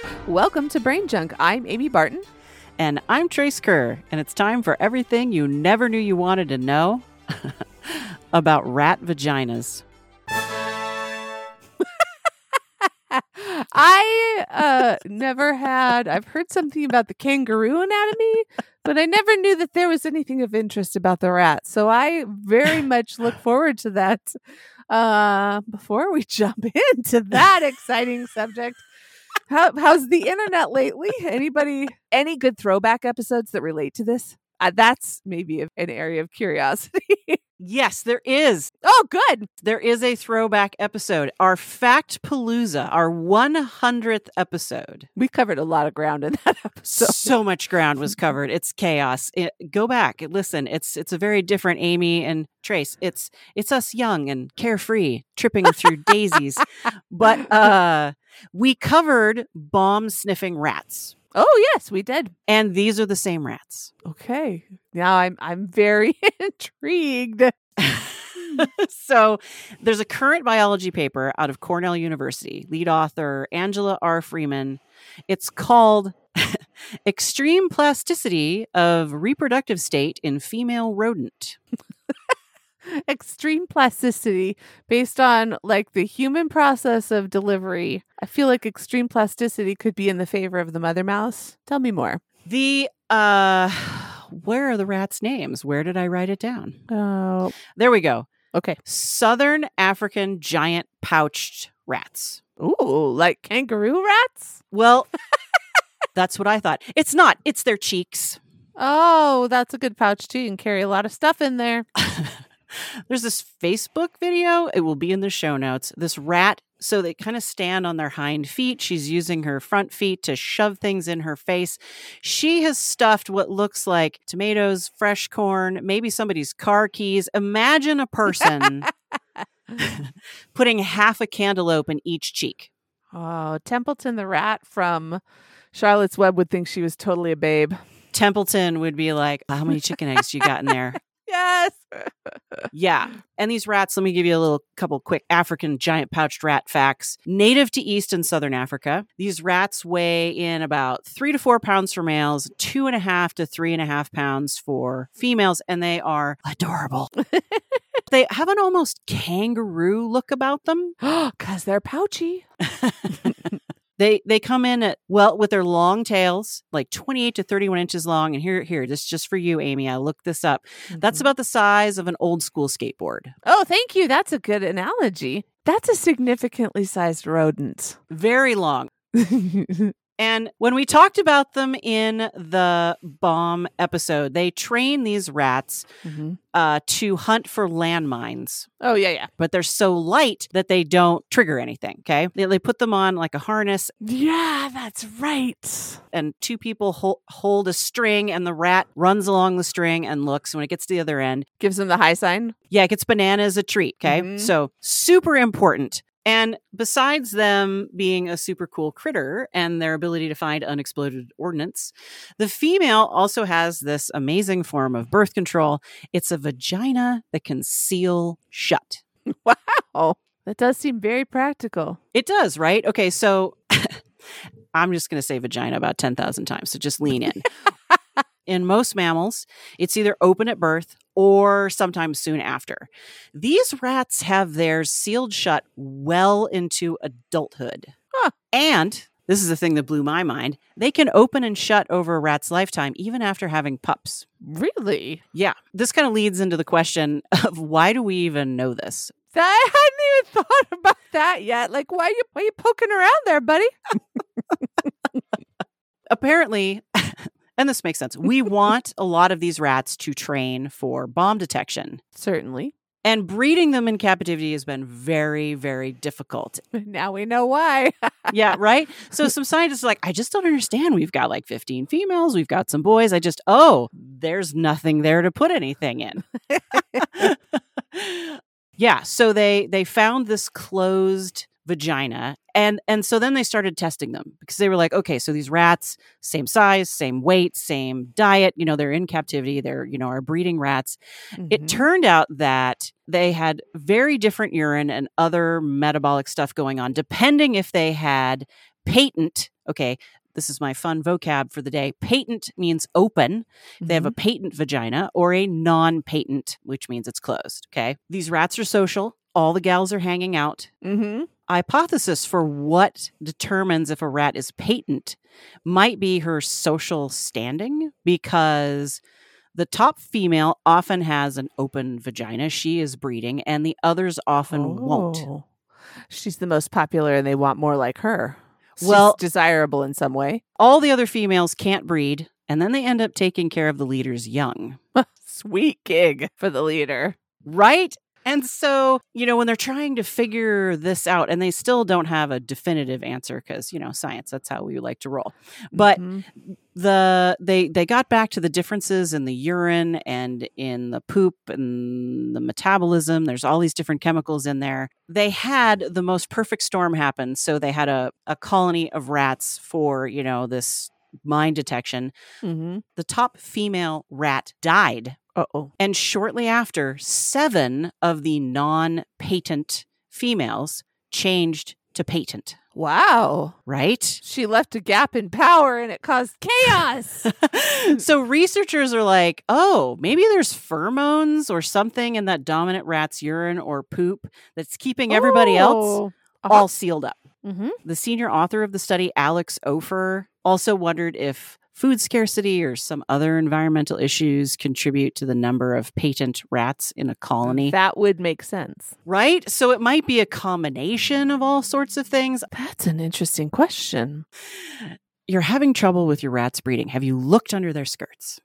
Welcome to Brain Junk. I'm Amy Barton. And I'm Trace Kerr, and it's time for everything you never knew you wanted to know about rat vaginas. I've heard something about the kangaroo anatomy, but I never knew that there was anything of interest about the rat. So I very much look forward to that. Before we jump into that exciting subject, how's the internet lately? Any good throwback episodes that relate to this? That's maybe an area of curiosity. Yes, there is. Oh, good. There is a throwback episode. Our Fact Palooza, our 100th episode. We covered a lot of ground in that episode. So much ground was covered. It's chaos. Go back and listen. It's a very different Amy and Trace. It's us young and carefree, tripping through daisies. But we covered bomb-sniffing rats. Oh, yes, we did. And these are the same rats. Okay. Now I'm very intrigued. So there's a current biology paper out of Cornell University, lead author Angela R. Freeman. It's called Extreme Plasticity of Reproductive State in Female Rodent. Extreme plasticity based on like the human process of delivery. I feel like extreme plasticity could be in the favor of the mother mouse. Tell me more. Where are the rats' names? Where did I write it down? Oh, there we go. Okay. Southern African giant pouched rats. Ooh, like kangaroo rats? Well, that's what I thought. It's not. It's their cheeks. Oh, that's a good pouch too. You can carry a lot of stuff in there. There's this Facebook video. It will be in the show notes. This rat, so they kind of stand on their hind feet. She's using her front feet to shove things in her face. She has stuffed what looks like tomatoes, fresh corn, maybe somebody's car keys. Imagine a person putting half a cantaloupe in each cheek. Oh, Templeton the rat from Charlotte's Web would think she was totally a babe. Templeton would be like, how many chicken eggs you got in there? Yes. Yeah. And these rats, let me give you a couple quick African giant pouched rat facts. Native to East and Southern Africa. These rats weigh in about 3 to 4 pounds for males, 2.5 to 3.5 pounds for females, and they are adorable. They have an almost kangaroo look about them. Because they're pouchy. They come in with their long tails, like 28 to 31 inches long. And here, this is just for you, Amy. I looked this up. Mm-hmm. That's about the size of an old school skateboard. Oh, thank you. That's a good analogy. That's a significantly sized rodent. Very long. And when we talked about them in the bomb episode, they train these rats to hunt for landmines. Oh, yeah. But they're so light that they don't trigger anything, okay? They put them on like a harness. Yeah, that's right. And two people hold a string, and the rat runs along the string and looks. When it gets to the other end, gives them the high sign. Yeah, it gets banana as a treat, okay? Mm-hmm. So super important. And besides them being a super cool critter and their ability to find unexploded ordnance, the female also has this amazing form of birth control. It's a vagina that can seal shut. Wow. That does seem very practical. It does, right? Okay, so I'm just going to say vagina about 10,000 times, so just lean in. In most mammals, it's either open at birth or sometime soon after. These rats have theirs sealed shut well into adulthood. Huh. And this is the thing that blew my mind. They can open and shut over a rat's lifetime, even after having pups. Really? Yeah. This kind of leads into the question of why do we even know this? I hadn't even thought about that yet. Like, why are you poking around there, buddy? Apparently... And this makes sense. We want a lot of these rats to train for bomb detection. Certainly. And breeding them in captivity has been very, very difficult. Now we know why. Yeah, right? So some scientists are like, I just don't understand. We've got like 15 females. We've got some boys. There's nothing there to put anything in. Yeah, so they found this closed vagina. And so then they started testing them because they were like, okay, so these rats, same size, same weight, same diet, they're in captivity. They're, our breeding rats. Mm-hmm. It turned out that they had very different urine and other metabolic stuff going on, depending if they had patent okay, this is my fun vocab for the day. Patent means open. They have a patent vagina, or a non-patent, which means it's closed. Okay. These rats are social. All the gals are hanging out. Hypothesis for what determines if a rat is patent might be her social standing, because the top female often has an open vagina. She is breeding, and the others often won't. She's the most popular, and they want more like her. Well, she's desirable in some way. All the other females can't breed, and then they end up taking care of the leader's young. Sweet gig for the leader. Right? And so, when they're trying to figure this out, and they still don't have a definitive answer because, science, that's how we like to roll. But they got back to the differences in the urine and in the poop and the metabolism. There's all these different chemicals in there. They had the most perfect storm happen. So they had a colony of rats for, this mine detection. The top female rat died. And shortly after, 7 of the non-patent females changed to patent. Wow. Right? She left a gap in power and it caused chaos. So researchers are like, oh, maybe there's pheromones or something in that dominant rat's urine or poop that's keeping everybody else all sealed up. The senior author of the study, Alex Ofer, also wondered if food scarcity or some other environmental issues contribute to the number of patent rats in a colony. That would make sense. Right? So it might be a combination of all sorts of things. That's an interesting question. You're having trouble with your rats breeding. Have you looked under their skirts?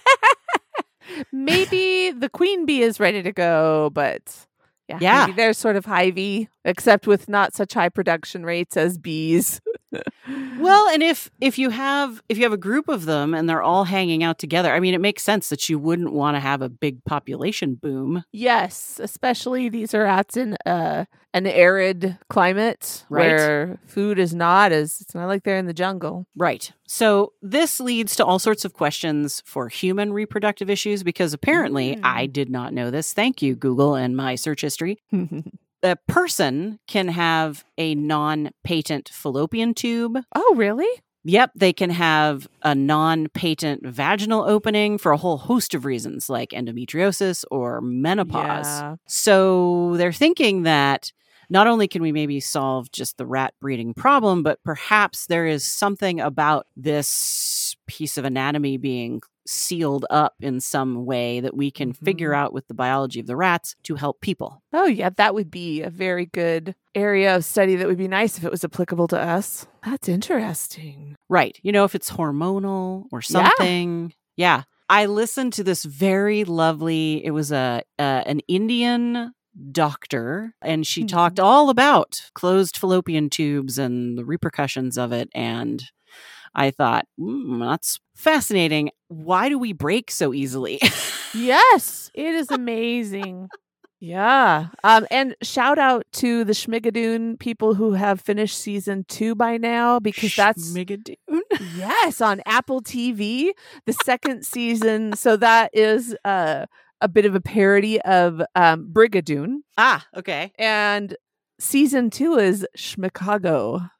Maybe the queen bee is ready to go, but maybe they're sort of hivey, except with not such high production rates as bees. Well, and if you have a group of them and they're all hanging out together, I mean, it makes sense that you wouldn't want to have a big population boom. Yes, especially these are rats in an arid climate where food is it's not like they're in the jungle. Right. So this leads to all sorts of questions for human reproductive issues, because apparently I did not know this. Thank you, Google, and my search history. A person can have a non-patent fallopian tube. Oh, really? Yep. They can have a non-patent vaginal opening for a whole host of reasons, like endometriosis or menopause. Yeah. So they're thinking that not only can we maybe solve just the rat breeding problem, but perhaps there is something about this piece of anatomy being sealed up in some way that we can figure out with the biology of the rats to help people. Oh, yeah, that would be a very good area of study that would be nice if it was applicable to us. That's interesting. Right. If it's hormonal or something. Yeah. I listened to this very lovely, it was an Indian doctor, and she talked all about closed fallopian tubes and the repercussions of it. And I thought, that's fascinating. Why do we break so easily? Yes, it is amazing. Yeah. And shout out to the Schmigadoon people who have finished season 2 by now, because that's Schmigadoon. Yes, on Apple TV, the second season. So that is a bit of a parody of Brigadoon. Ah, okay. And season 2 is Schmicago.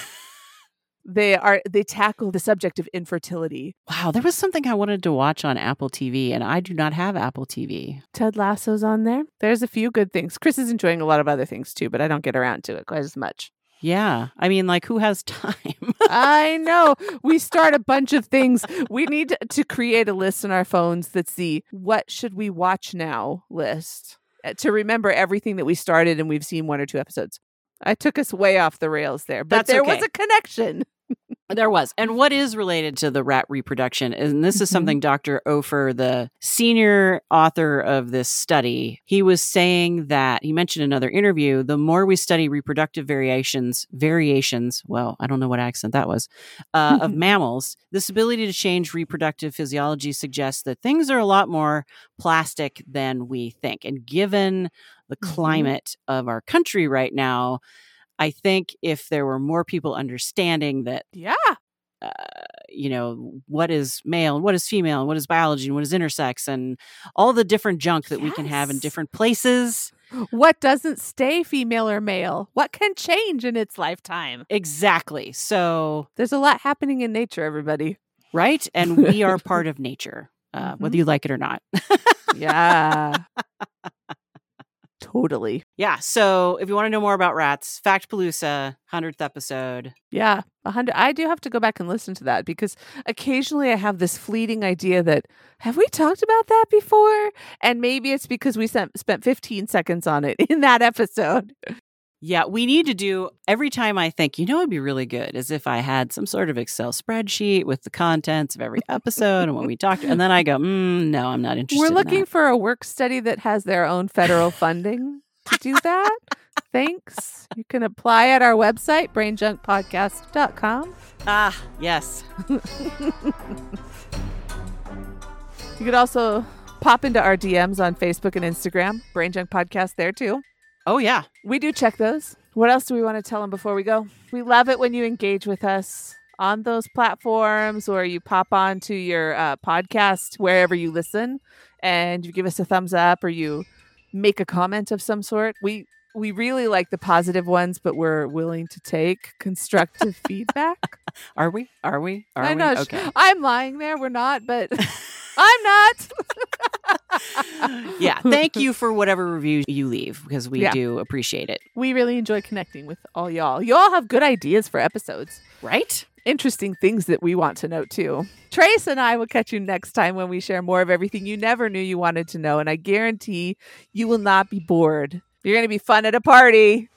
They tackle the subject of infertility. Wow, there was something I wanted to watch on Apple TV, and I do not have Apple TV. Ted Lasso's on there. There's a few good things. Chris is enjoying a lot of other things too, but I don't get around to it quite as much. Yeah. I mean, who has time? I know. We start a bunch of things. We need to create a list on our phones that's the what should we watch now list to remember everything that we started and we've seen 1 or 2 episodes. I took us way off the rails there, but there was a connection. There was. And what is related to the rat reproduction, and this is something Dr. Ofer, the senior author of this study, he was saying that, he mentioned in another interview, the more we study reproductive variations, well, I don't know what accent that was, of mammals, this ability to change reproductive physiology suggests that things are a lot more plastic than we think. And given the climate of our country right now, I think if there were more people understanding that, what is male and what is female and what is biology and what is intersex and all the different junk that we can have in different places, What doesn't stay female or male? What can change in its lifetime? Exactly. So, There's a lot happening in nature, everybody. right? And we are part of nature, whether you like it or not. Yeah. Totally. Yeah. So if you want to know more about rats, Factpalooza, 100th episode. Yeah. 100. I do have to go back and listen to that because occasionally I have this fleeting idea that, have we talked about that before? And maybe it's because we spent 15 seconds on it in that episode. Yeah, we need to do, every time I think, it'd be really good, as if I had some sort of Excel spreadsheet with the contents of every episode and what we talked, and then I go, no, I'm not interested. We're looking for a work study that has their own federal funding to do that. Thanks. You can apply at our website, brainjunkpodcast.com. Ah, yes. You could also pop into our DMs on Facebook and Instagram, Brain Junk Podcast there too. Oh, yeah. We do check those. What else do we want to tell them before we go? We love it when you engage with us on those platforms, or you pop on to your podcast wherever you listen and you give us a thumbs up or you make a comment of some sort. We really like the positive ones, but we're willing to take constructive feedback. Are we? I'm not okay. I'm lying there. We're not, but I'm not. Yeah. Thank you for whatever review you leave, because we do appreciate it. We really enjoy connecting with all y'all. Y'all have good ideas for episodes. Right? Interesting things that we want to know too. Trace and I will catch you next time when we share more of everything you never knew you wanted to know. And I guarantee you will not be bored. You're going to be fun at a party.